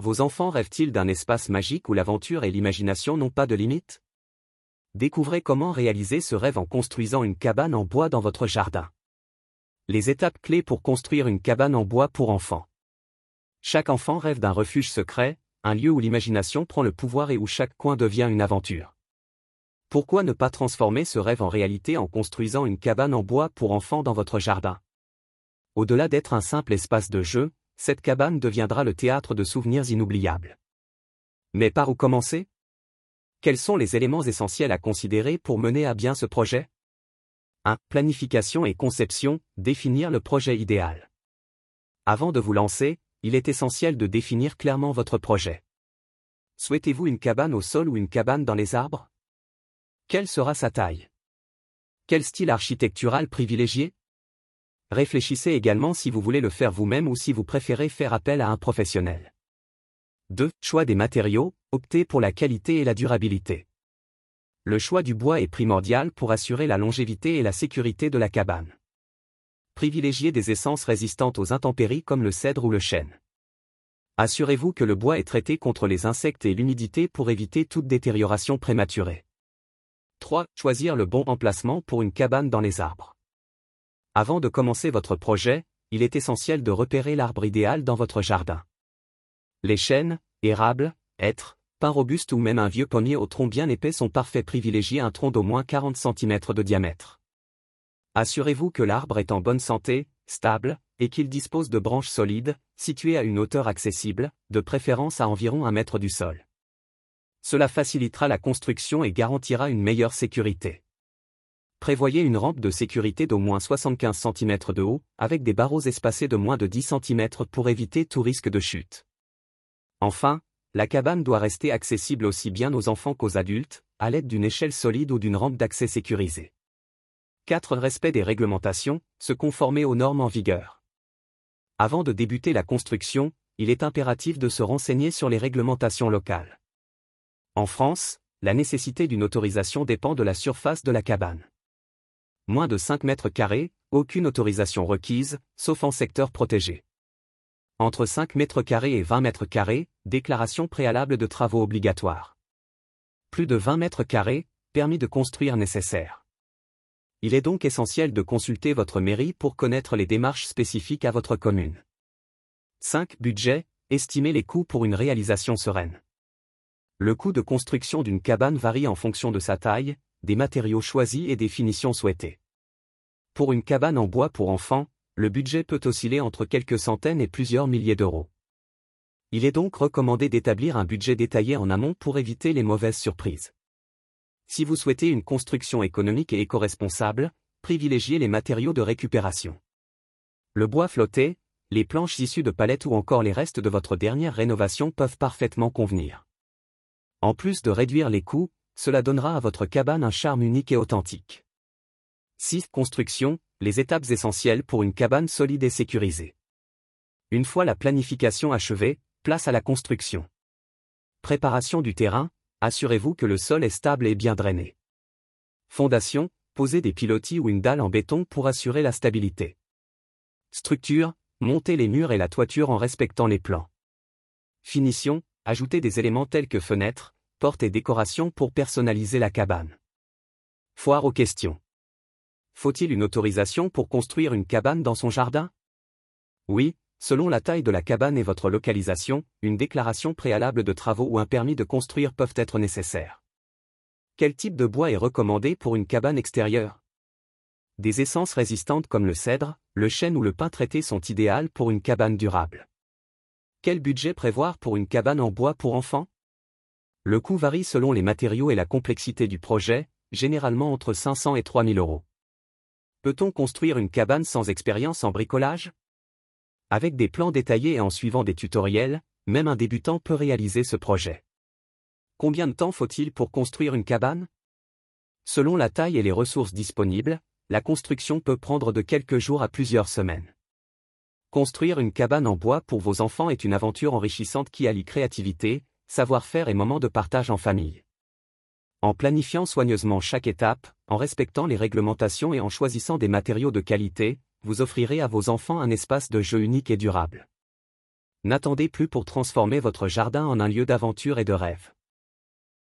Vos enfants rêvent-ils d'un espace magique où l'aventure et l'imagination n'ont pas de limite? Découvrez comment réaliser ce rêve en construisant une cabane en bois dans votre jardin. Les étapes clés pour construire une cabane en bois pour enfants. Chaque enfant rêve d'un refuge secret, un lieu où l'imagination prend le pouvoir et où chaque coin devient une aventure. Pourquoi ne pas transformer ce rêve en réalité en construisant une cabane en bois pour enfants dans votre jardin? Au-delà d'être un simple espace de jeu, cette cabane deviendra le théâtre de souvenirs inoubliables. Mais par où commencer? Quels sont les éléments essentiels à considérer pour mener à bien ce projet? 1. Planification et conception, définir le projet idéal. Avant de vous lancer, il est essentiel de définir clairement votre projet. Souhaitez-vous une cabane au sol ou une cabane dans les arbres? Quelle sera sa taille? Quel style architectural privilégier? Réfléchissez également si vous voulez le faire vous-même ou si vous préférez faire appel à un professionnel. 2. Choix des matériaux, optez pour la qualité et la durabilité. Le choix du bois est primordial pour assurer la longévité et la sécurité de la cabane. Privilégiez des essences résistantes aux intempéries comme le cèdre ou le chêne. Assurez-vous que le bois est traité contre les insectes et l'humidité pour éviter toute détérioration prématurée. 3. Choisir le bon emplacement pour une cabane dans les arbres. Avant de commencer votre projet, il est essentiel de repérer l'arbre idéal dans votre jardin. Les chênes, érables, hêtres, pins robustes ou même un vieux pommier au tronc bien épais sont parfaits. Privilégiez un tronc d'au moins 40 cm de diamètre. Assurez-vous que l'arbre est en bonne santé, stable, et qu'il dispose de branches solides, situées à une hauteur accessible, de préférence à environ 1 mètre du sol. Cela facilitera la construction et garantira une meilleure sécurité. Prévoyez une rampe de sécurité d'au moins 75 cm de haut, avec des barreaux espacés de moins de 10 cm pour éviter tout risque de chute. Enfin, la cabane doit rester accessible aussi bien aux enfants qu'aux adultes, à l'aide d'une échelle solide ou d'une rampe d'accès sécurisée. 4. Respect des réglementations, se conformer aux normes en vigueur. Avant de débuter la construction, il est impératif de se renseigner sur les réglementations locales. En France, la nécessité d'une autorisation dépend de la surface de la cabane. Moins de 5 mètres carrés, aucune autorisation requise, sauf en secteur protégé. Entre 5 mètres carrés et 20 mètres carrés, déclaration préalable de travaux obligatoire. Plus de 20 mètres carrés, permis de construire nécessaire. Il est donc essentiel de consulter votre mairie pour connaître les démarches spécifiques à votre commune. 5. Budget, estimer les coûts pour une réalisation sereine. Le coût de construction d'une cabane varie en fonction de sa taille, des matériaux choisis et des finitions souhaitées. Pour une cabane en bois pour enfants, le budget peut osciller entre quelques centaines et plusieurs milliers d'euros. Il est donc recommandé d'établir un budget détaillé en amont pour éviter les mauvaises surprises. Si vous souhaitez une construction économique et éco-responsable, privilégiez les matériaux de récupération. Le bois flotté, les planches issues de palettes ou encore les restes de votre dernière rénovation peuvent parfaitement convenir. En plus de réduire les coûts, cela donnera à votre cabane un charme unique et authentique. 6. Construction, les étapes essentielles pour une cabane solide et sécurisée. Une fois la planification achevée, place à la construction. Préparation du terrain, assurez-vous que le sol est stable et bien drainé. Fondation, posez des pilotis ou une dalle en béton pour assurer la stabilité. Structure, montez les murs et la toiture en respectant les plans. Finition, ajoutez des éléments tels que fenêtres, portes et décorations pour personnaliser la cabane. Foire aux questions. Faut-il une autorisation pour construire une cabane dans son jardin? Oui, selon la taille de la cabane et votre localisation, une déclaration préalable de travaux ou un permis de construire peuvent être nécessaires. Quel type de bois est recommandé pour une cabane extérieure? Des essences résistantes comme le cèdre, le chêne ou le pin traité sont idéales pour une cabane durable. Quel budget prévoir pour une cabane en bois pour enfants? Le coût varie selon les matériaux et la complexité du projet, généralement entre 500 et 3000 euros. Peut-on construire une cabane sans expérience en bricolage? Avec des plans détaillés et en suivant des tutoriels, même un débutant peut réaliser ce projet. Combien de temps faut-il pour construire une cabane? Selon la taille et les ressources disponibles, la construction peut prendre de quelques jours à plusieurs semaines. Construire une cabane en bois pour vos enfants est une aventure enrichissante qui allie créativité, savoir-faire et moments de partage en famille. En planifiant soigneusement chaque étape, en respectant les réglementations et en choisissant des matériaux de qualité, vous offrirez à vos enfants un espace de jeu unique et durable. N'attendez plus pour transformer votre jardin en un lieu d'aventure et de rêve.